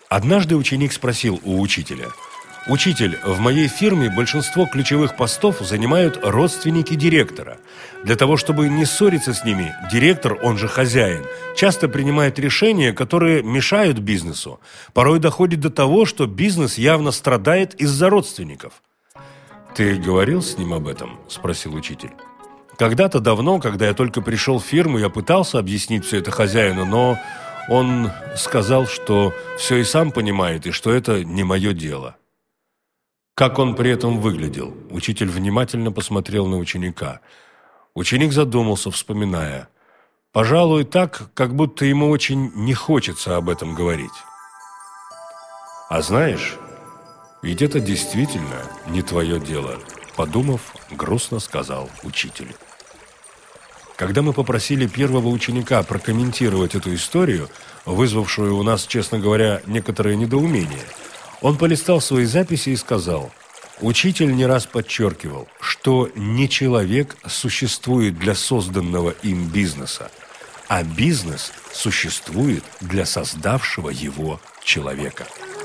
Однажды ученик спросил у учителя: «Учитель, в моей фирме большинство ключевых постов занимают родственники директора. Для того, чтобы не ссориться с ними, директор, он же хозяин, часто принимает решения, которые мешают бизнесу. Порой доходит до того, что бизнес явно страдает из-за родственников». «Ты говорил с ним об этом?» – спросил учитель. «Когда-то давно, когда я только пришел в фирму, я пытался объяснить все это хозяину, но он сказал, что все и сам понимает, и что это не мое дело». «Как он при этом выглядел?» Учитель внимательно посмотрел на ученика. Ученик задумался, вспоминая. «Пожалуй, так, как будто ему очень не хочется об этом говорить». «А знаешь, ведь это действительно не твое дело», – подумав, грустно сказал учитель. Когда мы попросили первого ученика прокомментировать эту историю, вызвавшую у нас, честно говоря, некоторое недоумение, он полистал свои записи и сказал: «Учитель не раз подчеркивал, что не человек существует для созданного им бизнеса, а бизнес существует для создавшего его человека».